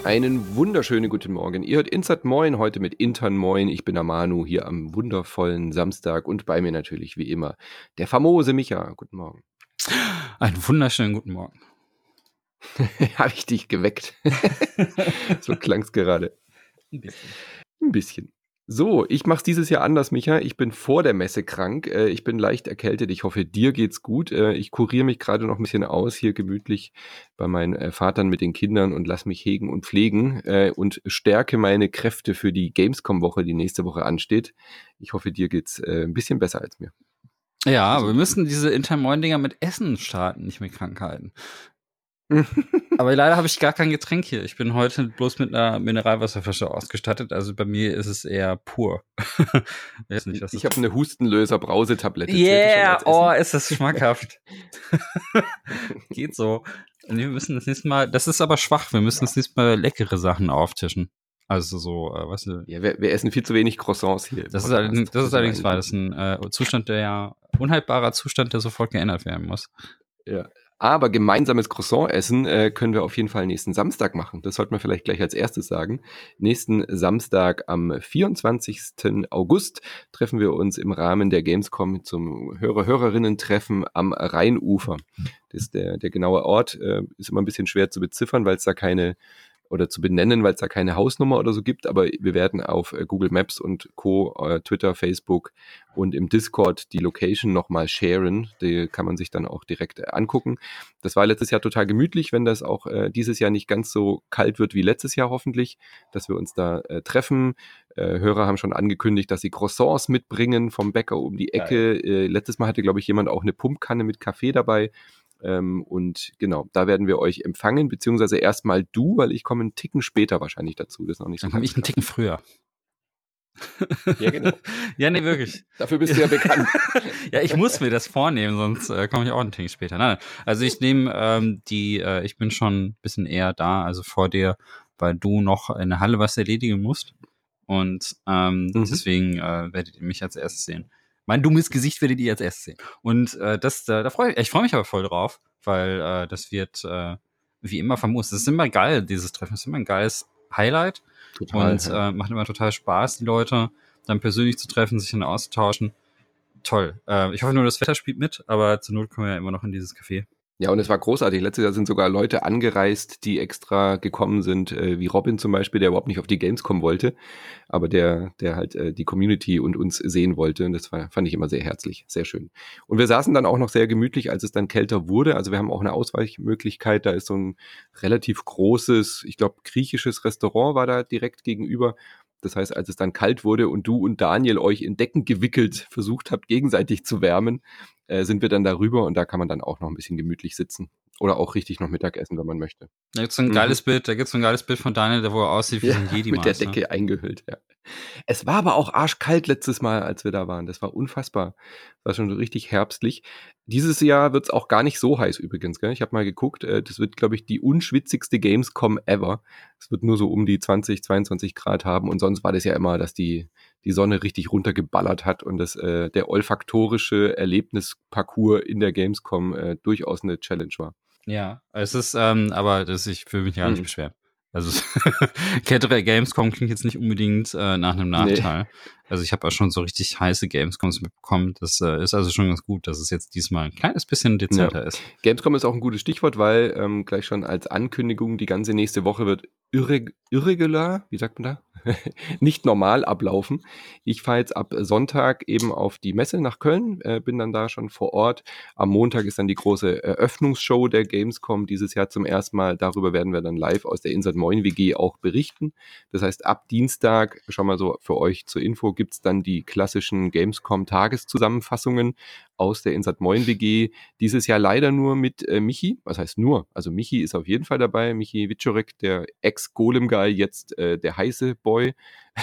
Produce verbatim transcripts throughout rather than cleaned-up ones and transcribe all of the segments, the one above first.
Einen wunderschönen guten Morgen. Ihr hört Insert Moin heute mit Intern Moin. Ich bin der Manu hier am wundervollen Samstag und bei mir natürlich wie immer der famose Micha. Guten Morgen. Einen wunderschönen guten Morgen. Habe ich dich geweckt? So klang's gerade. Ein bisschen. Ein bisschen. So, ich mache es dieses Jahr anders, Micha. Ich bin vor der Messe krank. Äh, ich bin leicht erkältet. Ich hoffe, dir geht's gut. Äh, ich kuriere mich gerade noch ein bisschen aus, hier gemütlich bei meinen äh, Vatern mit den Kindern und lass mich hegen und pflegen äh, und stärke meine Kräfte für die Gamescom-Woche, die nächste Woche ansteht. Ich hoffe, dir geht's äh, ein bisschen besser als mir. Ja, Also, wir müssen diese Intermoin-Dinger mit Essen starten, nicht mit Krankheiten. Aber leider habe ich gar kein Getränk hier. Ich bin heute bloß mit einer Mineralwasserflasche ausgestattet. Also bei mir ist es eher pur. Weiß nicht, was ich habe eine Hustenlöser-Brausetablette. Yeah, oh, ist das schmackhaft. Geht so. Nee, wir müssen das nächste Mal, das ist aber schwach, wir müssen das nächste Mal leckere Sachen auftischen. Also so, äh, weißt du. Ja, wir, wir essen viel zu wenig Croissants hier. Das ist allerdings, das ist allerdings wahr. Das ist ein äh, Zustand, der ja, unhaltbarer Zustand, der sofort geändert werden muss. Ja. Aber gemeinsames Croissant essen äh, können wir auf jeden Fall nächsten Samstag machen. Das sollten wir vielleicht gleich als erstes sagen. Nächsten Samstag am vierundzwanzigsten August treffen wir uns im Rahmen der Gamescom zum Hörer-Hörerinnen-Treffen am Rheinufer. Das ist der, der genaue Ort. Äh, ist immer ein bisschen schwer zu beziffern, weil es da keine oder zu benennen, weil es da keine Hausnummer oder so gibt, aber wir werden auf äh, Google Maps und Co., äh, Twitter, Facebook und im Discord die Location nochmal sharen. Die kann man sich dann auch direkt äh, angucken. Das war letztes Jahr total gemütlich, wenn das auch äh, dieses Jahr nicht ganz so kalt wird wie letztes Jahr hoffentlich, dass wir uns da äh, treffen. Äh, Hörer haben schon angekündigt, dass sie Croissants mitbringen vom Bäcker um die Ecke. Äh, letztes Mal hatte, glaube ich, jemand auch eine Pumpkanne mit Kaffee dabei. Ähm, und genau, da werden wir euch empfangen, beziehungsweise erstmal du, weil ich komme einen Ticken später wahrscheinlich dazu. Das ist noch nicht so. Dann komme ich einen Ticken früher. Ja, genau. Ja, nee, wirklich. Dafür bist du ja bekannt. Ja, ich muss mir das vornehmen, sonst äh, komme ich auch einen Ticken später. Nein, also ich nehme ähm, die, äh, ich bin schon ein bisschen eher da, also vor dir, weil du noch in der Halle was erledigen musst. Und ähm, mhm. deswegen äh, werdet ihr mich als erstes sehen. Mein dummes Gesicht werdet ihr als erstes sehen. Und äh, das, da, da freue ich, ich freue mich aber voll drauf, weil äh, das wird äh, wie immer famos. Das ist immer geil, dieses Treffen. Das ist immer ein geiles Highlight. Total, und ja. äh, macht immer total Spaß, die Leute dann persönlich zu treffen, sich dann auszutauschen. Toll. Äh, ich hoffe nur, das Wetter spielt mit, aber zur Not kommen wir ja immer noch in dieses Café. Ja, und es war großartig. Letztes Jahr sind sogar Leute angereist, die extra gekommen sind, äh, wie Robin zum Beispiel, der überhaupt nicht auf die Gamescom wollte, aber der der halt äh, die Community und uns sehen wollte. Und das war, fand ich immer sehr herzlich, sehr schön. Und wir saßen dann auch noch sehr gemütlich, als es dann kälter wurde. Also wir haben auch eine Ausweichmöglichkeit. Da ist so ein relativ großes, ich glaube, griechisches Restaurant war da direkt gegenüber. Das heißt, als es dann kalt wurde und du und Daniel euch in Decken gewickelt versucht habt, gegenseitig zu wärmen, äh, sind wir dann darüber und da kann man dann auch noch ein bisschen gemütlich sitzen. Oder auch richtig noch Mittag essen, wenn man möchte. Da gibt's so ein mhm. geiles Bild, da gibt's so ein geiles Bild von Daniel, wo er aussieht wie ja, so ein Jedi-Meister. Mit der Decke eingehüllt, ja. Es war aber auch arschkalt letztes Mal, als wir da waren. Das war unfassbar. Das war schon so richtig herbstlich. Dieses Jahr wird's auch gar nicht so heiß übrigens, gell? Ich habe mal geguckt, äh, das wird, glaube ich, die unschwitzigste Gamescom ever. Es wird nur so um die zwanzig, zweiundzwanzig Grad haben und sonst war das ja immer, dass die die Sonne richtig runtergeballert hat und das äh, der olfaktorische Erlebnisparcours in der Gamescom äh, durchaus eine Challenge war. Ja, es ist, ähm, aber das, ich will mich gar nicht mhm. beschweren. Also kältere Gamescom klingt jetzt nicht unbedingt äh, nach einem Nachteil. Nee. Also ich habe auch schon so richtig heiße Gamescoms mitbekommen. Das äh, ist also schon ganz gut, dass es jetzt diesmal ein kleines bisschen dezenter ja. ist. Gamescom ist auch ein gutes Stichwort, weil ähm, gleich schon als Ankündigung, die ganze nächste Woche wird irreg- irregular, wie sagt man da? Nicht normal ablaufen. Ich fahre jetzt ab Sonntag eben auf die Messe nach Köln, äh, bin dann da schon vor Ort. Am Montag ist dann die große Eröffnungsshow der Gamescom dieses Jahr zum ersten Mal. Darüber werden wir dann live aus der Insert Moin W G auch berichten. Das heißt, ab Dienstag, schon mal so für euch zur Info, gibt's dann die klassischen Gamescom-Tageszusammenfassungen aus der Insert Moin W G. Dieses Jahr leider nur mit äh, Michi. Was heißt nur? Also Michi ist auf jeden Fall dabei. Michi Wiczorek, der Ex-Golem-Guy, jetzt äh, der heiße Boy.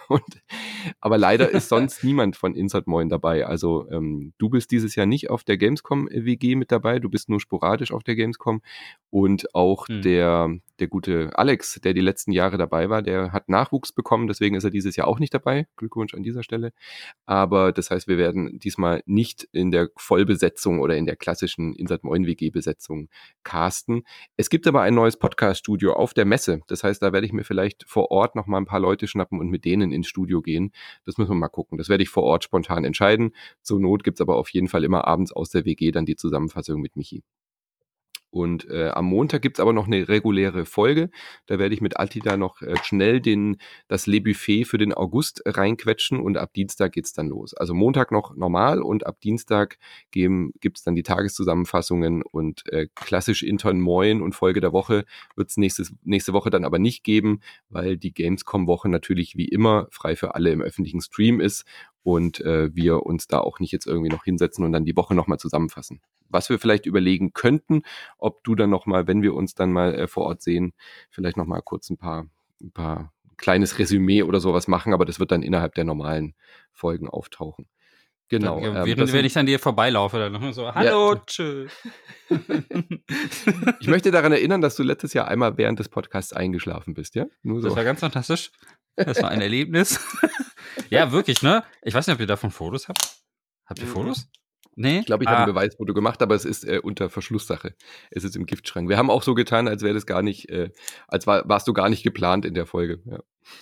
Und, aber leider ist sonst niemand von Insert Moin dabei. Also ähm, du bist dieses Jahr nicht auf der Gamescom-W G mit dabei, du bist nur sporadisch auf der Gamescom. Und auch Hm. der, der gute Alex, der die letzten Jahre dabei war, der hat Nachwuchs bekommen, deswegen ist er dieses Jahr auch nicht dabei. Glückwunsch an dieser Stelle. Aber das heißt, wir werden diesmal nicht in der Vollbesetzung oder in der klassischen Insert Moin W G-Besetzung casten. Es gibt aber ein neues Podcast-Studio auf der Messe. Das heißt, da werde ich mir vielleicht vor Ort noch mal ein paar Leute schnappen und mit denen ins Studio gehen. Das müssen wir mal gucken. Das werde ich vor Ort spontan entscheiden. Zur Not gibt es aber auf jeden Fall immer abends aus der W G dann die Zusammenfassung mit Michi. Und äh, am Montag gibt's aber noch eine reguläre Folge. Da werde ich mit Altida noch äh, schnell den, das Le Buffet für den August reinquetschen und ab Dienstag geht's dann los. Also Montag noch normal und ab Dienstag geben, gibt's dann die Tageszusammenfassungen und äh, klassisch Intern Moin und Folge der Woche wird's nächstes, nächste Woche dann aber nicht geben, weil die Gamescom-Woche natürlich wie immer frei für alle im öffentlichen Stream ist und äh, wir uns da auch nicht jetzt irgendwie noch hinsetzen und dann die Woche nochmal zusammenfassen. Was wir vielleicht überlegen könnten, ob du dann nochmal, wenn wir uns dann mal äh, vor Ort sehen, vielleicht nochmal kurz ein paar, ein paar kleines Resümee oder sowas machen, aber das wird dann innerhalb der normalen Folgen auftauchen. Genau. Dann, ähm, während, das wenn sind- ich an dir vorbeilaufe, dann noch so, hallo, Ja. tschüss. Ich möchte daran erinnern, dass du letztes Jahr einmal während des Podcasts eingeschlafen bist, ja? Nur so. Das war ganz fantastisch. Das war ein Erlebnis. Ja, wirklich, ne? Ich weiß nicht, ob ihr davon Fotos habt. Habt ihr Mhm. Fotos? Nee? Ich glaube, ich ah, habe ein Beweisfoto gemacht, aber es ist äh, unter Verschlusssache. Es ist im Giftschrank. Wir haben auch so getan, als wäre das gar nicht, äh, als war, warst du gar nicht geplant in der Folge. Ja.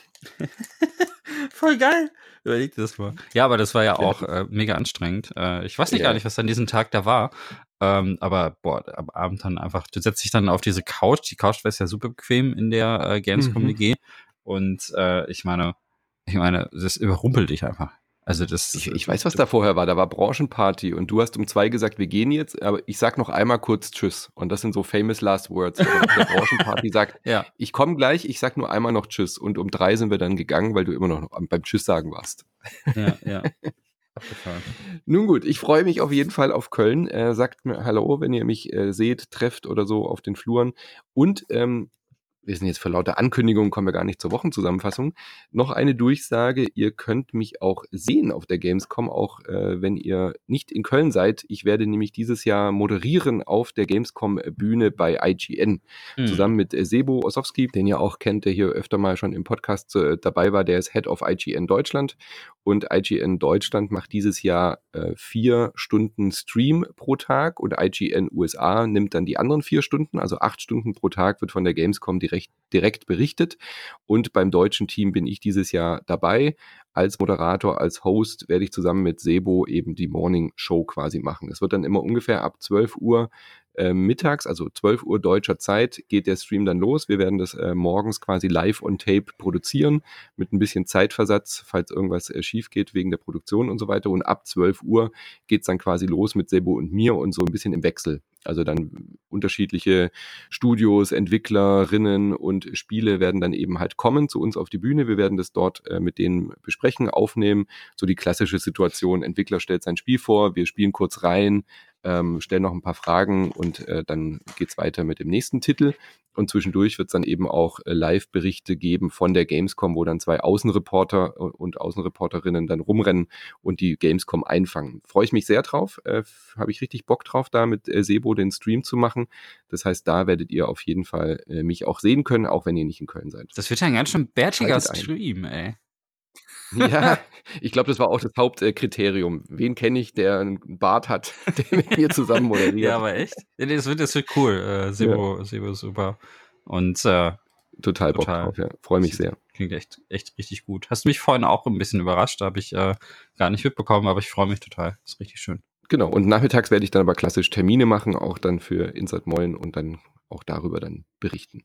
Voll geil. Überleg dir das mal. Ja, aber das war ja auch äh, mega anstrengend. Äh, ich weiß nicht Ja. gar nicht, was an diesem Tag da war. Ähm, aber boah, am Abend dann einfach, du setzt dich dann auf diese Couch. Die Couch ist ja super bequem in der äh, Gamescom W G. Und äh, ich meine, ich meine, das überrumpelt dich einfach. Also das. Ich, ich weiß, was da vorher war. Da war Branchenparty und du hast um zwei gesagt, wir gehen jetzt, aber ich sag noch einmal kurz Tschüss. Und das sind so famous last words. Wenn man auf der Branchenparty sagt, Ja. ich komme gleich, ich sag nur einmal noch Tschüss. Und um drei sind wir dann gegangen, weil du immer noch beim Tschüss sagen warst. Ja, ja. Abgefahren. Nun gut, ich freue mich auf jeden Fall auf Köln. Äh, sagt mir Hallo, wenn ihr mich äh, seht, trefft oder so auf den Fluren. Und ähm, wir sind jetzt vor lauter Ankündigungen, kommen wir gar nicht zur Wochenzusammenfassung. Noch eine Durchsage, ihr könnt mich auch sehen auf der Gamescom, auch äh, wenn ihr nicht in Köln seid. Ich werde nämlich dieses Jahr moderieren auf der Gamescom-Bühne bei I G N. Hm. Zusammen mit äh, Sebo Ossowski, den ihr auch kennt, der hier öfter mal schon im Podcast äh, dabei war. Der ist Head of I G N Deutschland. Und I G N Deutschland macht dieses Jahr äh, vier Stunden Stream pro Tag und I G N U S A nimmt dann die anderen vier Stunden, also acht Stunden pro Tag wird von der Gamescom direkt, direkt berichtet. Und beim deutschen Team bin ich dieses Jahr dabei. Als Moderator, als Host werde ich zusammen mit Sebo eben die Morning Show quasi machen. Es wird dann immer ungefähr ab zwölf Uhr äh, mittags, also zwölf Uhr deutscher Zeit, geht der Stream dann los. Wir werden das äh, morgens quasi live on tape produzieren, mit ein bisschen Zeitversatz, falls irgendwas äh, schief geht wegen der Produktion und so weiter. Und ab zwölf Uhr geht's dann quasi los mit Sebo und mir und so ein bisschen im Wechsel. Also dann unterschiedliche Studios, Entwicklerinnen und Spiele werden dann eben halt kommen zu uns auf die Bühne. Wir werden das dort äh, mit denen besprechen, aufnehmen. So die klassische Situation, Entwickler stellt sein Spiel vor, wir spielen kurz rein, ähm, stellen noch ein paar Fragen und äh, dann geht's weiter mit dem nächsten Titel. Und zwischendurch wird es dann eben auch äh, Live-Berichte geben von der Gamescom, wo dann zwei Außenreporter und Außenreporterinnen dann rumrennen und die Gamescom einfangen. Freue ich mich sehr drauf, äh, habe ich richtig Bock drauf, da mit äh, Sebo den Stream zu machen. Das heißt, da werdet ihr auf jeden Fall äh, mich auch sehen können, auch wenn ihr nicht in Köln seid. Das wird ja ein ganz schön bärtiger Schaltet ein. Stream, ey. Ja, ich glaube, das war auch das Hauptkriterium. Wen kenne ich, der einen Bart hat, der mit mir zusammen moderiert? Ja, aber echt? Ja, nee, das wird, das wird cool. Äh, Sebo, Sebo ist super. Und äh, Total Bock Total. drauf, ja. Freue mich sehr. klingt echt, echt richtig gut. Hast mich vorhin auch ein bisschen überrascht, habe ich äh, gar nicht mitbekommen, aber ich freue mich total. Ist richtig schön. Genau, und nachmittags werde ich dann aber klassisch Termine machen, auch dann für Insert Moin und dann auch darüber dann berichten.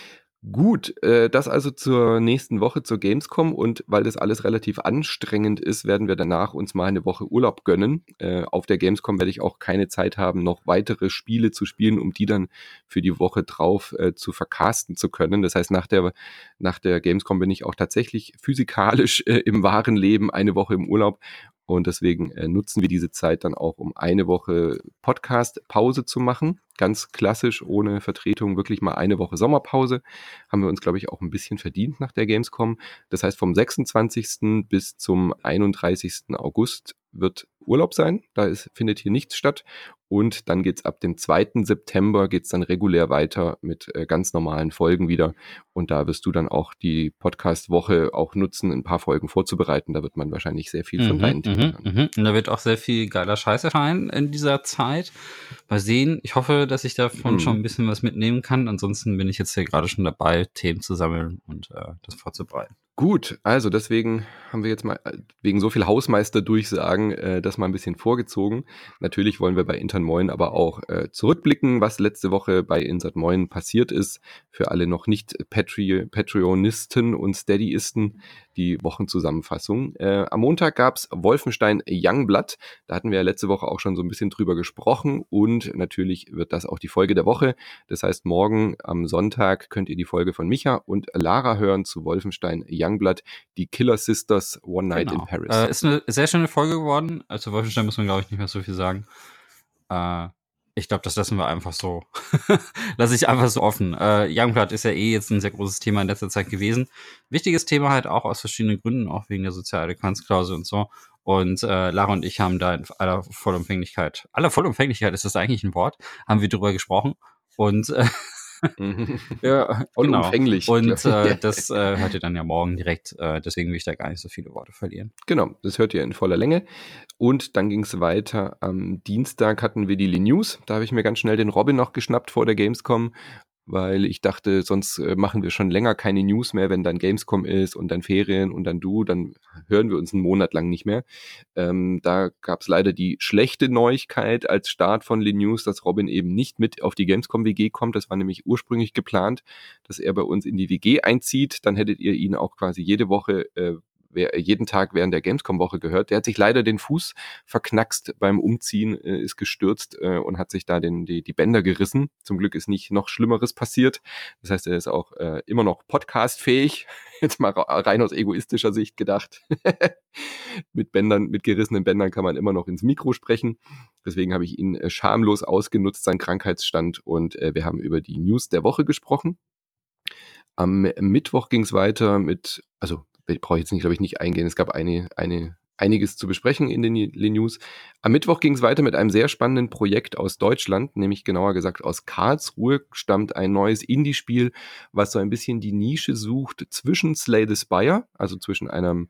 Gut, äh, das also zur nächsten Woche zur Gamescom und weil das alles relativ anstrengend ist, werden wir danach uns mal eine Woche Urlaub gönnen. Äh, auf der Gamescom werde ich auch keine Zeit haben, noch weitere Spiele zu spielen, um die dann für die Woche drauf äh, zu vercasten zu können. Das heißt, nach der, nach der Gamescom bin ich auch tatsächlich physikalisch äh, im wahren Leben eine Woche im Urlaub Und deswegen äh, nutzen wir diese Zeit dann auch, um eine Woche Podcast-Pause zu machen. Ganz klassisch, ohne Vertretung, wirklich mal eine Woche Sommerpause. Haben wir uns, glaube ich, auch ein bisschen verdient nach der Gamescom. Das heißt, vom sechsundzwanzigsten bis zum einunddreißigsten August wird Urlaub sein. Da ist, findet hier nichts statt. Und dann geht's ab dem zweiten September geht's dann regulär weiter mit äh, ganz normalen Folgen wieder. Und da wirst du dann auch die Podcast-Woche auch nutzen, ein paar Folgen vorzubereiten. Da wird man wahrscheinlich sehr viel von Mhm, deinen Themen mhm, hören. mhm. Und da wird auch sehr viel geiler Scheiß erscheinen in dieser Zeit. Mal sehen. Ich hoffe, dass ich davon Mhm. schon ein bisschen was mitnehmen kann. Ansonsten bin ich jetzt hier gerade schon dabei, Themen zu sammeln und äh, das vorzubereiten. Gut, also deswegen haben wir jetzt mal äh, wegen so viel Hausmeister-Durchsagen äh, das mal ein bisschen vorgezogen. Natürlich wollen wir bei Intern Moin aber auch äh, zurückblicken, was letzte Woche bei Insert Moin passiert ist. Für alle noch nicht Patri- Patreonisten und Steadyisten die Wochenzusammenfassung. Äh, am Montag gab's Wolfenstein Youngblood. Da hatten wir ja letzte Woche auch schon so ein bisschen drüber gesprochen und natürlich wird das auch die Folge der Woche. Das heißt, morgen am Sonntag könnt ihr die Folge von Micha und Lara hören zu Wolfenstein Youngblood, die Killer Sisters One Night Genau. in Paris. Äh, ist eine sehr schöne Folge geworden. Also Wolfenstein muss man, glaube ich, nicht mehr so viel sagen. Äh, ich glaube, das lassen wir einfach so. Lasse ich einfach so offen. Äh, Youngblood ist ja eh jetzt ein sehr großes Thema in letzter Zeit gewesen. Wichtiges Thema halt auch aus verschiedenen Gründen, auch wegen der Sozialadäquanzklausel und so. Und äh, Lara und ich haben da in aller Vollumfänglichkeit, aller Vollumfänglichkeit ist das eigentlich ein Wort, haben wir drüber gesprochen. Und äh, ja, Vollumfänglich. genau. Und glaub ich. äh, das äh, hört ihr dann ja morgen direkt. Äh, deswegen will ich da gar nicht so viele Worte verlieren. Genau, das hört ihr in voller Länge. Und dann ging es weiter. Am Dienstag hatten wir die Lee News. Da habe ich mir ganz schnell den Robin noch geschnappt vor der Gamescom, weil ich dachte, sonst äh, machen wir schon länger keine News mehr, wenn dann Gamescom ist und dann Ferien und dann du, dann hören wir uns einen Monat lang nicht mehr. Ähm, da gab es leider die schlechte Neuigkeit als Start von Lee News, dass Robin eben nicht mit auf die Gamescom-W G kommt. Das war nämlich ursprünglich geplant, dass er bei uns in die W G einzieht. Dann hättet ihr ihn auch quasi jede Woche äh, wer jeden Tag während der Gamescom-Woche gehört. Der hat sich leider den Fuß verknackst beim Umziehen, äh, ist gestürzt äh, und hat sich da den, die, die Bänder gerissen. Zum Glück ist nicht noch Schlimmeres passiert. Das heißt, er ist auch äh, immer noch podcastfähig. Jetzt mal rein aus egoistischer Sicht gedacht. Mit Bändern, mit gerissenen Bändern kann man immer noch ins Mikro sprechen. Deswegen habe ich ihn äh, schamlos ausgenutzt, seinen Krankheitsstand, und äh, wir haben über die News der Woche gesprochen. Am Mittwoch ging es weiter mit, also brauche ich jetzt nicht, glaube ich, nicht eingehen. Es gab eine, eine, einiges zu besprechen in den Le News. Am Mittwoch ging es weiter mit einem sehr spannenden Projekt aus Deutschland, nämlich genauer gesagt aus Karlsruhe stammt ein neues Indie-Spiel, was so ein bisschen die Nische sucht zwischen Slay the Spire, also zwischen einem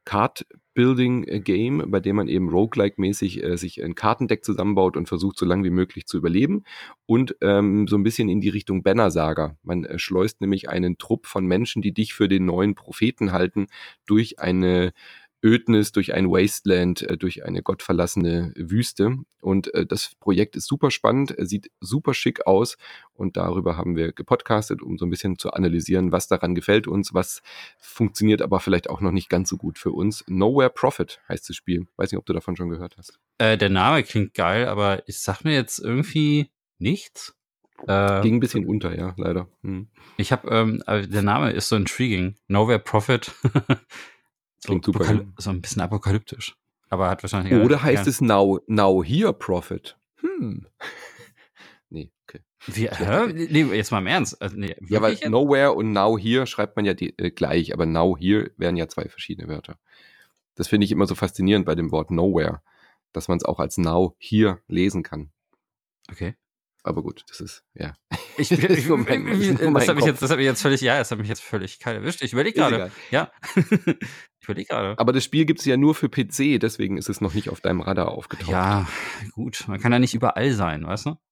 Card-Building-Game, bei dem man eben roguelike-mäßig äh, sich ein Kartendeck zusammenbaut und versucht, so lange wie möglich zu überleben, und ähm, so ein bisschen in die Richtung Banner-Saga. Man äh, schleust nämlich einen Trupp von Menschen, die dich für den neuen Propheten halten, durch eine Ödnis, durch ein Wasteland, äh, durch eine gottverlassene Wüste. Und äh, das Projekt ist super spannend, äh, sieht super schick aus, und darüber haben wir gepodcastet, um so ein bisschen zu analysieren, was daran gefällt uns, was funktioniert aber vielleicht auch noch nicht ganz so gut für uns. Nowhere Profit heißt das Spiel. Weiß nicht, ob du davon schon gehört hast. Äh, der Name klingt geil, aber ich sag mir jetzt irgendwie nichts. Äh, Ging ein bisschen unter, ja, leider. Hm. Ich habe, ähm, der Name ist so intriguing. Nowhere Profit. So, Klingt super. Apokal- so ein bisschen apokalyptisch. Aber hat wahrscheinlich. Oder heißt ja. es Now, Now Here Profit? Hm. Nee, okay. Wie, hä? Nee, jetzt mal im Ernst. Also, nee, Ja, weil jetzt? Nowhere und Now Here schreibt man ja die, äh, gleich, aber Now Here wären ja zwei verschiedene Wörter. Das finde ich immer so faszinierend bei dem Wort Nowhere, dass man es auch als Now Here lesen kann. Okay. Aber gut, das ist, ja. Ich, ich, ich, so mein, das hat mich jetzt, das hat mich jetzt völlig, ja, das hat mich jetzt völlig kalt erwischt. Ich überlege gerade. Ja. Ich überlege gerade. Aber das Spiel gibt es ja nur für P C, deswegen ist es noch nicht auf deinem Radar aufgetaucht. Ja, gut. Man kann ja nicht überall sein, weißt du?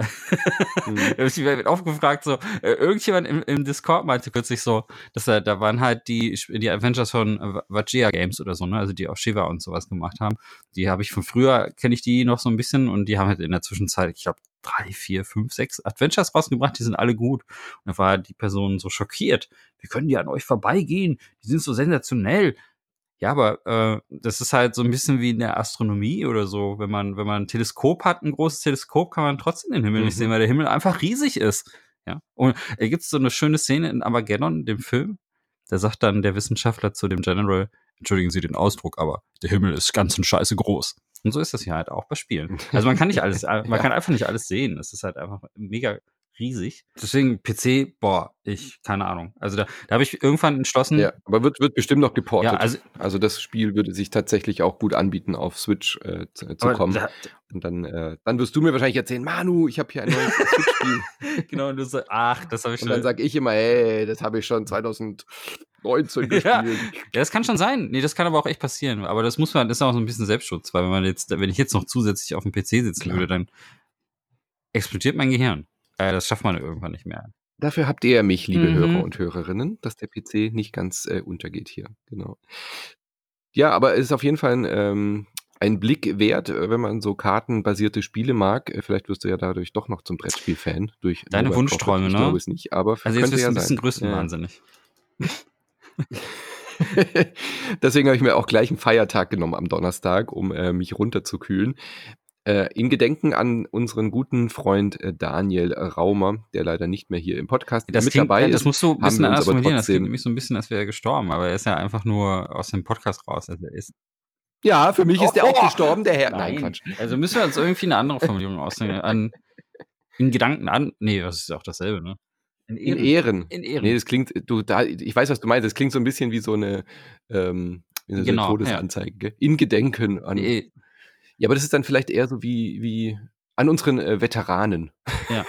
Mhm. Ich werde aufgefragt, so, äh, irgendjemand im, im Discord meinte kürzlich so, dass da, da waren halt die, die Adventures von äh, Vajea Games oder so, ne, also die auch Shiva und sowas gemacht haben. Die habe ich von früher, kenne ich die noch so ein bisschen, und die haben halt in der Zwischenzeit, ich glaube, drei, vier, fünf, sechs Adventures rausgebracht, die sind alle gut. Und da war die Person so schockiert. Wie können die an euch vorbeigehen? Die sind so sensationell. Ja, aber äh, das ist halt so ein bisschen wie in der Astronomie oder so. Wenn man, wenn man ein Teleskop hat, ein großes Teleskop, kann man trotzdem den Himmel mhm. nicht sehen, weil der Himmel einfach riesig ist. Ja. Und da gibt es so eine schöne Szene in Armageddon, dem Film. Da sagt dann der Wissenschaftler zu dem General, entschuldigen Sie den Ausdruck, aber der Himmel ist ganz und scheiße groß. Und so ist das hier halt auch bei Spielen. Also man kann nicht alles, man ja. kann einfach nicht alles sehen. Es ist halt einfach mega riesig. Deswegen P C, boah, ich, keine Ahnung. Also da, da habe ich irgendwann entschlossen. Ja, aber wird, wird bestimmt noch geportet. Ja, also, also das Spiel würde sich tatsächlich auch gut anbieten, auf Switch äh, zu, zu kommen. Da, und dann, äh, dann wirst du mir wahrscheinlich erzählen, Manu, ich habe hier ein neues Switch-Spiel. Genau, und du sagst, ach, das habe ich und schon. Und dann sage ich immer, hey, das habe ich schon zwanzig neunzehn gespielt. Ja. ja, das kann schon sein. Nee, das kann aber auch echt passieren. Aber das muss man, das ist auch so ein bisschen Selbstschutz, weil wenn man jetzt, wenn ich jetzt noch zusätzlich auf dem P C sitzen Klar. würde, dann explodiert mein Gehirn. Äh, das schafft man irgendwann nicht mehr. Dafür habt ihr ja mich, liebe mhm. Hörer und Hörerinnen, dass der P C nicht ganz äh, untergeht hier. Genau. Ja, aber es ist auf jeden Fall ein, ähm, ein Blick wert, wenn man so kartenbasierte Spiele mag. Vielleicht wirst du ja dadurch doch noch zum Brettspiel-Fan. Durch Deine Nova Wunschträume, ich ne? Ich glaube es nicht, aber also jetzt bist du ja ein bisschen sein. größenwahnsinnig. Ja. Deswegen habe ich mir auch gleich einen Feiertag genommen am Donnerstag, um äh, mich runterzukühlen. Äh, in Gedenken an unseren guten Freund äh, Daniel Raumer, der leider nicht mehr hier im Podcast das mit klingt, dabei ist. Das musst du ein bisschen anders formulieren. Das klingt trotzdem nämlich so ein bisschen, als wäre er gestorben, aber er ist ja einfach nur aus dem Podcast raus. Also er ist ja, für mich ist der oh, auch gestorben, der Herr. Nein, Nein, Quatsch. Also müssen wir uns irgendwie eine andere Formulierung ausdenken. An, in Gedanken an. Nee, das ist auch dasselbe, ne? In Ehren. In Ehren. In Ehren. Nee, das klingt, du, da, ich weiß, was du meinst. Das klingt so ein bisschen wie so eine, ähm, wie so genau, eine Todesanzeige. Ja. In Gedenken an. Nee. Ja, aber das ist dann vielleicht eher so wie, wie an unseren äh, Veteranen. Ja.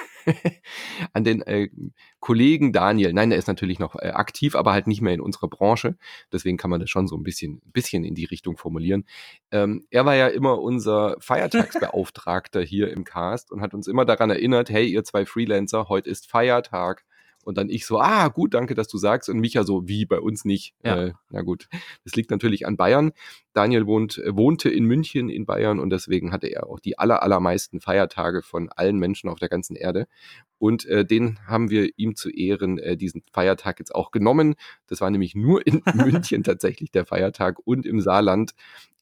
An den äh, Kollegen Daniel. Nein, der ist natürlich noch äh, aktiv, aber halt nicht mehr in unserer Branche. Deswegen kann man das schon so ein bisschen, bisschen in die Richtung formulieren. Ähm, er war ja immer unser Feiertagsbeauftragter hier im Cast und hat uns immer daran erinnert, hey, ihr zwei Freelancer, heute ist Feiertag. Und dann ich so, ah, gut, danke, dass du sagst. Und Micha so, wie, bei uns nicht. Ja. Äh, na gut, das liegt natürlich an Bayern. Daniel wohnt, wohnte in München in Bayern und deswegen hatte er auch die aller, allermeisten Feiertage von allen Menschen auf der ganzen Erde. Und äh, den haben wir ihm zu Ehren äh, diesen Feiertag jetzt auch genommen. Das war nämlich nur in München tatsächlich der Feiertag und im Saarland.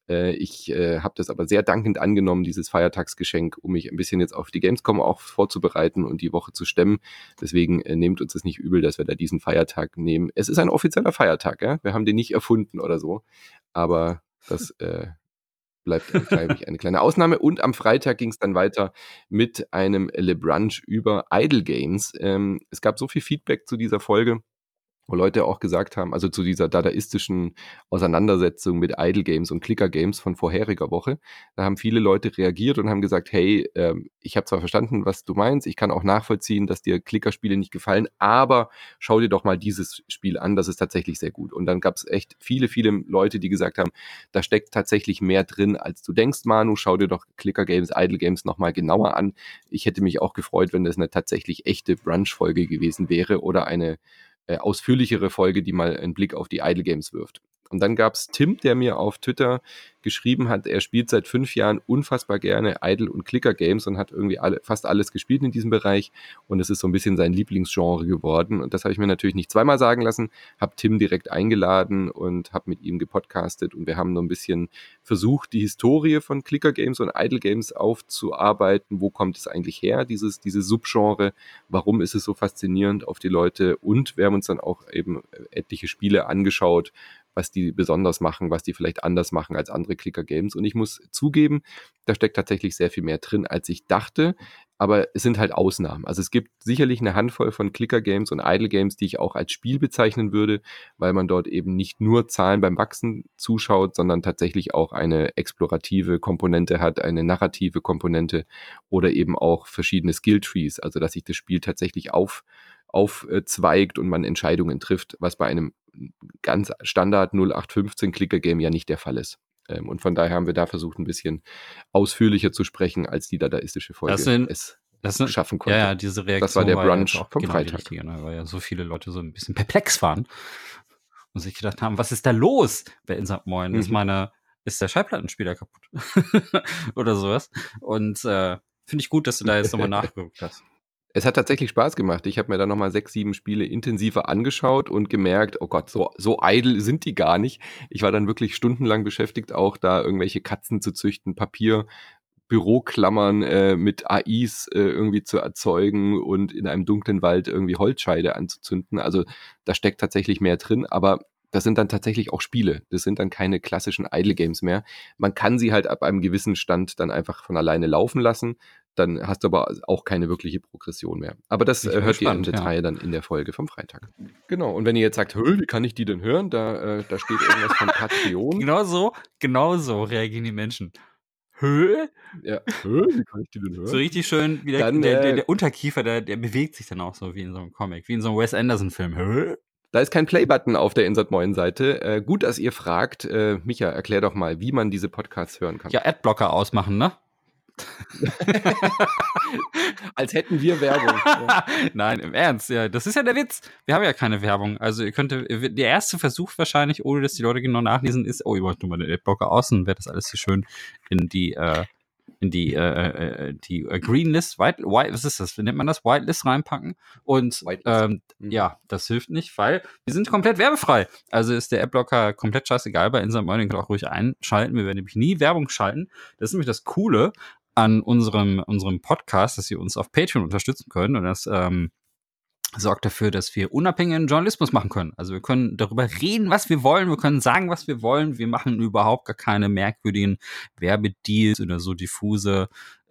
Ich äh, habe das aber sehr dankend angenommen, dieses Feiertagsgeschenk, um mich ein bisschen jetzt auf die Gamescom auch vorzubereiten und die Woche zu stemmen. Deswegen äh, nehmt uns das nicht übel, dass wir da diesen Feiertag nehmen. Es ist ein offizieller Feiertag, ja? Wir haben den nicht erfunden oder so, aber das äh, bleibt, glaube ich, eine kleine Ausnahme. Und am Freitag ging es dann weiter mit einem Le Brunch über Idle Games. Ähm, es gab so viel Feedback zu dieser Folge, wo Leute auch gesagt haben, also zu dieser dadaistischen Auseinandersetzung mit Idle Games und Clicker Games von vorheriger Woche, da haben viele Leute reagiert und haben gesagt, hey, ähm, ich habe zwar verstanden, was du meinst, ich kann auch nachvollziehen, dass dir Klickerspiele nicht gefallen, aber schau dir doch mal dieses Spiel an, das ist tatsächlich sehr gut. Und dann gab es echt viele, viele Leute, die gesagt haben, da steckt tatsächlich mehr drin, als du denkst, Manu, schau dir doch Clicker Games, Idle Games nochmal genauer an. Ich hätte mich auch gefreut, wenn das eine tatsächlich echte Brunch-Folge gewesen wäre oder eine Äh, ausführlichere Folge, die mal einen Blick auf die Idle Games wirft. Und dann gab es Tim, der mir auf Twitter geschrieben hat, er spielt seit fünf Jahren unfassbar gerne Idle- und Clicker-Games und hat irgendwie alle, fast alles gespielt in diesem Bereich und es ist so ein bisschen sein Lieblingsgenre geworden und das habe ich mir natürlich nicht zweimal sagen lassen, habe Tim direkt eingeladen und habe mit ihm gepodcastet und wir haben so ein bisschen versucht, die Historie von Clicker-Games und Idle-Games aufzuarbeiten, wo kommt es eigentlich her, dieses, dieses Subgenre, warum ist es so faszinierend auf die Leute und wir haben uns dann auch eben etliche Spiele angeschaut, was die besonders machen, was die vielleicht anders machen als andere Clicker-Games. Und ich muss zugeben, da steckt tatsächlich sehr viel mehr drin, als ich dachte. Aber es sind halt Ausnahmen. Also es gibt sicherlich eine Handvoll von Clicker-Games und Idle-Games, die ich auch als Spiel bezeichnen würde, weil man dort eben nicht nur Zahlen beim Wachsen zuschaut, sondern tatsächlich auch eine explorative Komponente hat, eine narrative Komponente oder eben auch verschiedene Skill-Trees. Also dass sich das Spiel tatsächlich auf aufzweigt und man Entscheidungen trifft, was bei einem ganz Standard null acht fünfzehn Clicker-Game ja nicht der Fall ist. Und von daher haben wir da versucht, ein bisschen ausführlicher zu sprechen, als die dadaistische Folge das sind, es das sind, schaffen konnte. Ja, ja, diese Reaktion das war der Brunch war ja vom genau Freitag. Richtige, ne? Weil ja so viele Leute so ein bisschen perplex waren und sich gedacht haben, was ist da los? Wer in Sankt Moin? Mhm. Ist meine, ist der Schallplattenspieler kaputt? Oder sowas. Und äh, finde ich gut, dass du da jetzt nochmal nachgeguckt hast. Es hat tatsächlich Spaß gemacht. Ich habe mir dann nochmal sechs, sieben Spiele intensiver angeschaut und gemerkt, oh Gott, so, so idle sind die gar nicht. Ich war dann wirklich stundenlang beschäftigt, auch da irgendwelche Katzen zu züchten, Papier, Büroklammern äh, mit A Is äh, irgendwie zu erzeugen und in einem dunklen Wald irgendwie Holzscheide anzuzünden. Also da steckt tatsächlich mehr drin, aber das sind dann tatsächlich auch Spiele. Das sind dann keine klassischen Idle Games mehr. Man kann sie halt ab einem gewissen Stand dann einfach von alleine laufen lassen. Dann hast du aber auch keine wirkliche Progression mehr. Aber das äh, hört gespannt, ihr im Detail ja. dann in der Folge vom Freitag. Genau, und wenn ihr jetzt sagt, wie kann ich die denn hören? Da, äh, da steht irgendwas von Patreon. Genau so, genau so reagieren die Menschen. Hö? Ja, Hö? Wie kann ich die denn hören? So richtig schön, wie der, dann, der, der, der Unterkiefer, der, der bewegt sich dann auch so wie in so einem Comic, wie in so einem Wes Anderson-Film. Hö? Da ist kein Play-Button auf der Insert Moin Seite. Äh, gut, dass ihr fragt. Äh, Micha, erklär doch mal, wie man diese Podcasts hören kann. Ja, Adblocker ausmachen, ne? Als hätten wir Werbung. Ja. Nein, im Ernst, ja, das ist ja der Witz. Wir haben ja keine Werbung. Also ihr könnt, der erste Versuch wahrscheinlich, ohne dass die Leute genau nachlesen, ist, oh, ihr wollt nur mal den Adblocker aus und wird das alles hier schön in die, äh, in die, äh, äh, die äh, Green List, White, White, was ist das? Wie nennt man das? White List reinpacken. Und ähm, mhm. ja, das hilft nicht, weil wir sind komplett werbefrei. Also ist der Adblocker komplett scheißegal. Bei Insert Moin, den könnt ihr auch ruhig einschalten. Wir werden nämlich nie Werbung schalten. Das ist nämlich das Coole an unserem, unserem Podcast, dass ihr uns auf Patreon unterstützen könnt. Und das ähm, sorgt dafür, dass wir unabhängigen Journalismus machen können. Also wir können darüber reden, was wir wollen. Wir können sagen, was wir wollen. Wir machen überhaupt gar keine merkwürdigen Werbedeals oder so diffuse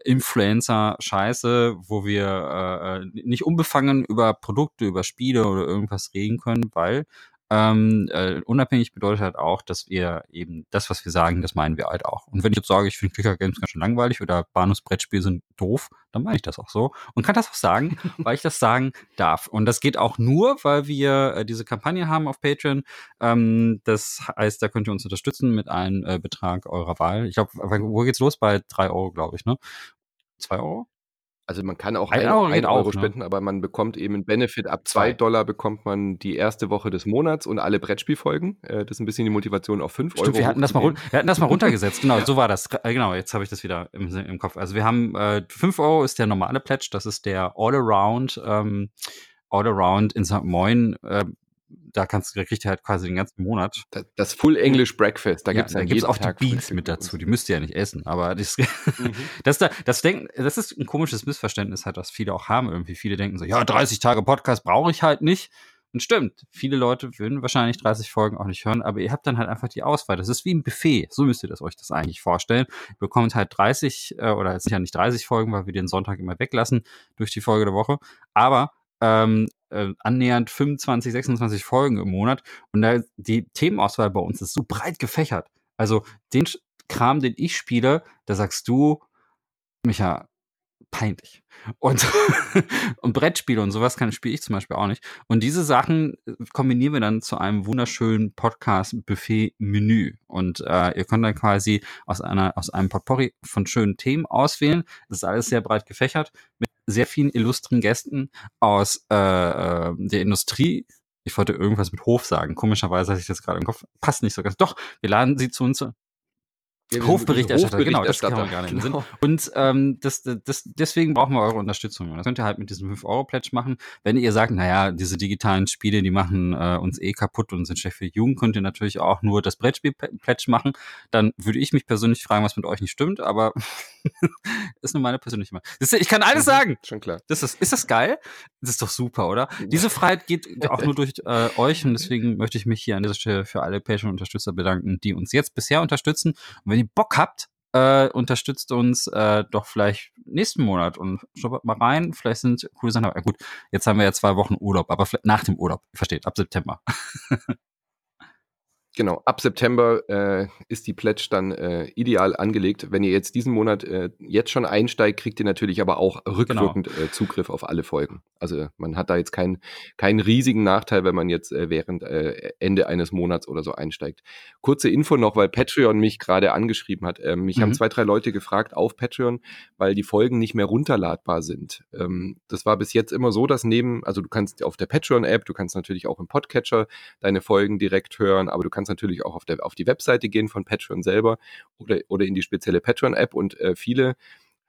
Influencer-Scheiße, wo wir äh, nicht unbefangen über Produkte, über Spiele oder irgendwas reden können, weil Ähm, äh, unabhängig bedeutet halt auch, dass wir eben das, was wir sagen, das meinen wir halt auch. Und wenn ich jetzt sage, ich finde Clicker Games ganz schön langweilig oder Bahnhofsbrettspiele sind doof, dann meine ich das auch so und kann das auch sagen, weil ich das sagen darf. Und das geht auch nur, weil wir äh, diese Kampagne haben auf Patreon. Ähm, das heißt, da könnt ihr uns unterstützen mit einem äh, Betrag eurer Wahl. Ich glaube, wo geht's los? Bei drei Euro, glaube ich, ne? Zwei Euro? Also man kann auch ein, ein Euro, ein Euro auf, spenden, ne? aber man bekommt eben einen Benefit. Ab zwei Dollar bekommt man die erste Woche des Monats und alle Brettspielfolgen. Äh, das ist ein bisschen die Motivation auf fünf Euro. Stimmt, wir hatten, das mal, wir hatten das mal runtergesetzt. Genau, so war das. Genau, jetzt habe ich das wieder im, im Kopf. Also wir haben äh, fünf Euro ist der normale Pledge. Das ist der All-Around ähm, All-Around Insert Moin äh, da kannst du, kriegst du halt quasi den ganzen Monat. Das, das Full English Breakfast, da ja, gibt's da dann gibt's jeden auch Tag die Beans mit dazu. Die müsst ihr ja nicht essen, aber das, mhm. das, da, das, denken, das ist ein komisches Missverständnis, halt, was viele auch haben. Irgendwie viele denken so, ja, dreißig Tage Podcast brauche ich halt nicht. Und stimmt, viele Leute würden wahrscheinlich dreißig Folgen auch nicht hören, aber ihr habt dann halt einfach die Auswahl. Das ist wie ein Buffet, so müsst ihr das euch das eigentlich vorstellen. Ihr bekommt halt dreißig, äh, oder es sind ja nicht dreißig Folgen, weil wir den Sonntag immer weglassen durch die Folge der Woche, aber ähm, äh, annähernd fünfundzwanzig, sechsundzwanzig Folgen im Monat. Und da die Themenauswahl bei uns ist so breit gefächert. Also den Kram, den ich spiele, da sagst du, Micha, peinlich. Und, und Brettspiele und sowas kann spiele ich zum Beispiel auch nicht. Und diese Sachen kombinieren wir dann zu einem wunderschönen Podcast-Buffet-Menü. Und äh, ihr könnt dann quasi aus einer aus einem Potpourri von schönen Themen auswählen. Das ist alles sehr breit gefächert mit sehr vielen illustren Gästen aus äh, der Industrie. Ich wollte irgendwas mit Hof sagen. Komischerweise hatte ich das gerade im Kopf. Passt nicht so ganz. Doch, wir laden sie zu uns. Ja, Hofberichterstatter, Hofberichterstatter, genau, das kann man gar nicht genau. Sinn. Und ähm, das, das, deswegen brauchen wir eure Unterstützung. Das könnt ihr halt mit diesem fünf Euro Pledge machen. Wenn ihr sagt, naja, diese digitalen Spiele, die machen äh, uns eh kaputt und sind schlecht für die Jugend, könnt ihr natürlich auch nur das Brettspiel-Pledge machen. Dann würde ich mich persönlich fragen, was mit euch nicht stimmt, aber ist nur meine persönliche Meinung. Ich kann alles mhm, sagen. Schon klar. Das ist, ist das geil? Das ist doch super, oder? Diese Freiheit geht auch nur durch äh, euch und deswegen möchte ich mich hier an dieser Stelle für alle Patreon-Unterstützer bedanken, die uns jetzt bisher unterstützen. Und wenn ihr Bock habt, äh, unterstützt uns äh, doch vielleicht nächsten Monat und schaut mal rein. Vielleicht sind coole Sachen. Ja, gut, jetzt haben wir ja zwei Wochen Urlaub, aber nach dem Urlaub, versteht, ab September. Genau, ab September äh, ist die Pledge dann äh, ideal angelegt. Wenn ihr jetzt diesen Monat äh, jetzt schon einsteigt, kriegt ihr natürlich aber auch rückwirkend genau. äh, Zugriff auf alle Folgen. Also man hat da jetzt keinen keinen riesigen Nachteil, wenn man jetzt äh, während äh, Ende eines Monats oder so einsteigt. Kurze Info noch, weil Patreon mich gerade angeschrieben hat. Ähm, mich mhm. haben zwei, drei Leute gefragt auf Patreon, weil die Folgen nicht mehr runterladbar sind. Ähm, das war bis jetzt immer so, dass neben, also du kannst auf der Patreon-App, du kannst natürlich auch im Podcatcher deine Folgen direkt hören, aber du kannst natürlich auch auf, der, auf die Webseite gehen von Patreon selber oder, oder in die spezielle Patreon-App und äh, viele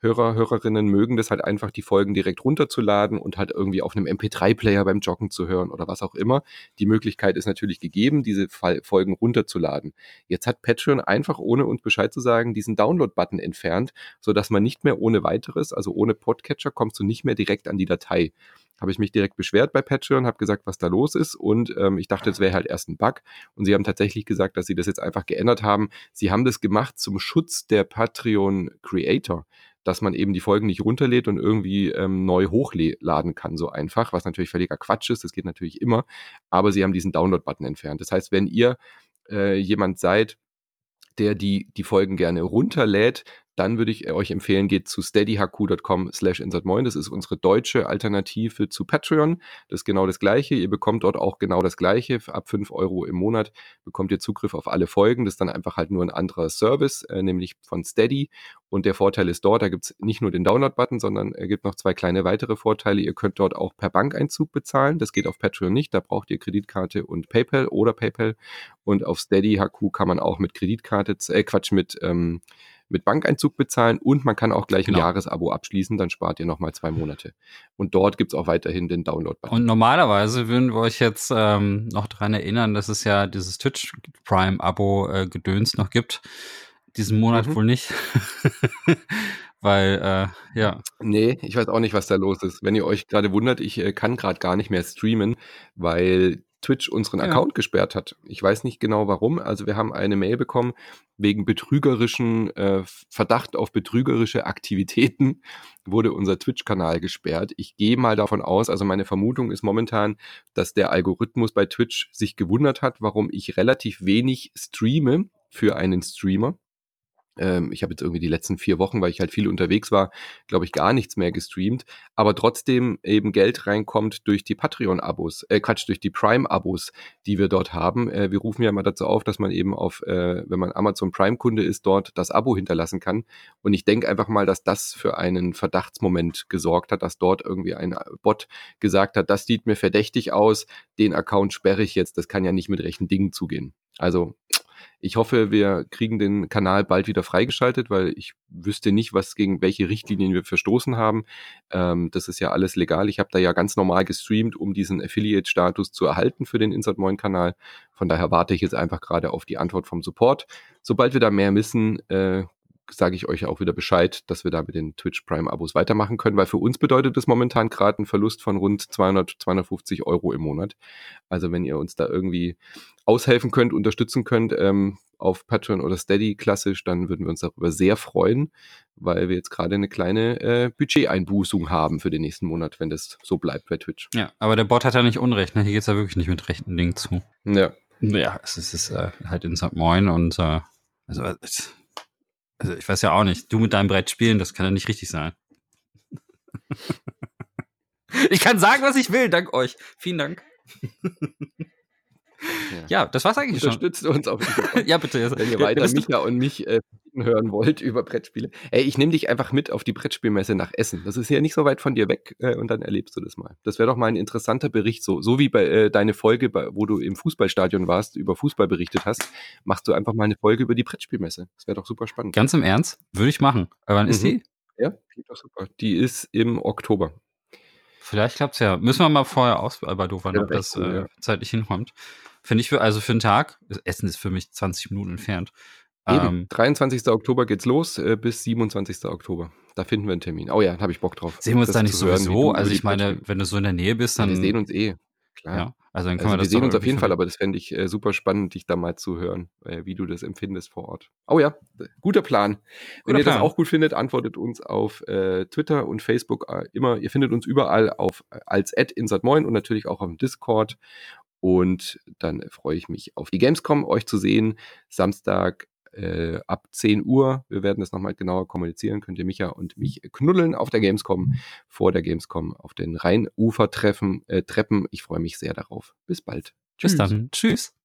Hörer, Hörerinnen mögen das halt einfach, die Folgen direkt runterzuladen und halt irgendwie auf einem M P drei Player beim Joggen zu hören oder was auch immer. Die Möglichkeit ist natürlich gegeben, diese Folgen runterzuladen. Jetzt hat Patreon einfach, ohne uns Bescheid zu sagen, diesen Download-Button entfernt, sodass man nicht mehr ohne weiteres, also ohne Podcatcher, kommst du nicht mehr direkt an die Datei. Habe ich mich direkt beschwert bei Patreon, habe gesagt, was da los ist und ähm, ich dachte, es wäre halt erst ein Bug und sie haben tatsächlich gesagt, dass sie das jetzt einfach geändert haben. Sie haben das gemacht zum Schutz der Patreon-Creator, dass man eben die Folgen nicht runterlädt und irgendwie ähm, neu hochladen kann, so einfach, was natürlich völliger Quatsch ist, das geht natürlich immer, aber sie haben diesen Download-Button entfernt. Das heißt, wenn ihr äh, jemand seid, der die, die Folgen gerne runterlädt, dann würde ich euch empfehlen, geht zu steadyhq.com slash insertmoin. Das ist unsere deutsche Alternative zu Patreon. Das ist genau das Gleiche. Ihr bekommt dort auch genau das Gleiche. Ab fünf Euro im Monat bekommt ihr Zugriff auf alle Folgen. Das ist dann einfach halt nur ein anderer Service, äh, nämlich von Steady. Und der Vorteil ist dort, da gibt es nicht nur den Download-Button, sondern es gibt noch zwei kleine weitere Vorteile. Ihr könnt dort auch per Bankeinzug bezahlen. Das geht auf Patreon nicht. Da braucht ihr Kreditkarte und PayPal oder PayPal. Und auf Steady H Q kann man auch mit Kreditkarte, äh Quatsch, mit ähm, mit Bankeinzug bezahlen und man kann auch gleich ein Genau. Jahresabo abschließen, dann spart ihr nochmal zwei Monate. Und dort gibt es auch weiterhin den Download-Button. Und normalerweise würden wir euch jetzt ähm, noch daran erinnern, dass es ja dieses Twitch Prime-Abo äh, Gedöns noch gibt. Diesen Monat Mhm. wohl nicht. Weil, äh, ja. Nee, ich weiß auch nicht, was da los ist. Wenn ihr euch gerade wundert, ich äh, kann gerade gar nicht mehr streamen, weil Twitch unseren Ja. Account gesperrt hat. Ich weiß nicht genau warum. Also wir haben eine Mail bekommen, wegen betrügerischen, äh, Verdacht auf betrügerische Aktivitäten wurde unser Twitch-Kanal gesperrt. Ich gehe mal davon aus, also meine Vermutung ist momentan, dass der Algorithmus bei Twitch sich gewundert hat, warum ich relativ wenig streame für einen Streamer. Ähm, ich habe jetzt irgendwie die letzten vier Wochen, weil ich halt viel unterwegs war, glaube ich, gar nichts mehr gestreamt, aber trotzdem eben Geld reinkommt durch die Patreon-Abos, äh Quatsch, durch die Prime-Abos, die wir dort haben. Äh, wir rufen ja immer dazu auf, dass man eben auf, äh, wenn man Amazon Prime-Kunde ist, dort das Abo hinterlassen kann. Und ich denke einfach mal, dass das für einen Verdachtsmoment gesorgt hat, dass dort irgendwie ein Bot gesagt hat, das sieht mir verdächtig aus, den Account sperre ich jetzt, das kann ja nicht mit rechten Dingen zugehen. Also ich hoffe, wir kriegen den Kanal bald wieder freigeschaltet, weil ich wüsste nicht, was gegen welche Richtlinien wir verstoßen haben. Ähm, das ist ja alles legal. Ich habe da ja ganz normal gestreamt, um diesen Affiliate-Status zu erhalten für den Insert Moin Kanal. Von daher warte ich jetzt einfach gerade auf die Antwort vom Support. Sobald wir da mehr wissen, äh, sage ich euch auch wieder Bescheid, dass wir da mit den Twitch Prime-Abos weitermachen können, weil für uns bedeutet das momentan gerade einen Verlust von rund zweihundert, zweihundertfünfzig Euro im Monat. Also wenn ihr uns da irgendwie aushelfen könnt, unterstützen könnt, ähm, auf Patreon oder Steady klassisch, dann würden wir uns darüber sehr freuen, weil wir jetzt gerade eine kleine äh, Budgeteinbußung haben für den nächsten Monat, wenn das so bleibt bei Twitch. Ja, aber der Bot hat ja nicht Unrecht, ne? Hier geht's ja wirklich nicht mit rechten Dingen zu. Ja. Ja, es ist, es ist äh, halt Insert Moin und äh, also, es, also ich weiß ja auch nicht, du mit deinem Brett spielen, das kann ja nicht richtig sein. Ich kann sagen, was ich will, dank euch. Vielen Dank. Ja, ja das war's eigentlich Unterstützt schon. uns auf jeden Ja, bitte. Wenn ihr Ja, weiter bist du- Micha und mich äh, hören wollt über Brettspiele. Ey, ich nehme dich einfach mit auf die Brettspielmesse nach Essen. Das ist ja nicht so weit von dir weg äh, und dann erlebst du das mal. Das wäre doch mal ein interessanter Bericht, so, so wie bei äh, deine Folge, bei, wo du im Fußballstadion warst, über Fußball berichtet hast, machst du einfach mal eine Folge über die Brettspielmesse. Das wäre doch super spannend. Ganz im Ernst? Würde ich machen. Aber wann ist Mhm. die? Ja, klingt doch super. Die ist im Oktober. Vielleicht klappt's ja. müssen wir mal vorher ausbaldowern, Ja, ob das cool, äh, ja. zeitlich hinkommt. Finde ich für, also für einen Tag, Essen ist für mich zwanzig Minuten entfernt. Eben, Ähm, dreiundzwanzigsten Oktober geht's los äh, bis siebenundzwanzigsten Oktober. Da finden wir einen Termin. Oh ja, da habe ich Bock drauf. sehen wir uns das da nicht zu hören, wie sowieso? du Also über ich die meine, Brettspiele- wenn du so in der Nähe bist, Ja, dann wir sehen uns eh. Klar. ja, also dann können Also wir wir das sehen doch uns auf irgendwie jeden Fall, verbinden. aber das fände ich äh, super spannend, dich da mal zu hören, äh, wie du das empfindest vor Ort. Oh ja, d- guter Plan. Wenn Guter ihr das Plan. auch gut findet, antwortet uns auf äh, Twitter und Facebook äh, immer. Ihr findet uns überall auf äh, als at insertmoin und natürlich auch auf dem Discord. Und dann freue ich mich auf die Gamescom, euch zu sehen. Samstag äh, ab zehn Uhr. Wir werden das nochmal genauer kommunizieren. Könnt ihr Micha und mich knuddeln auf der Gamescom, vor der Gamescom auf den Rheinufer-Treffen, äh, Treppen. Ich freue mich sehr darauf. Bis bald. Bis dann. Tschüss.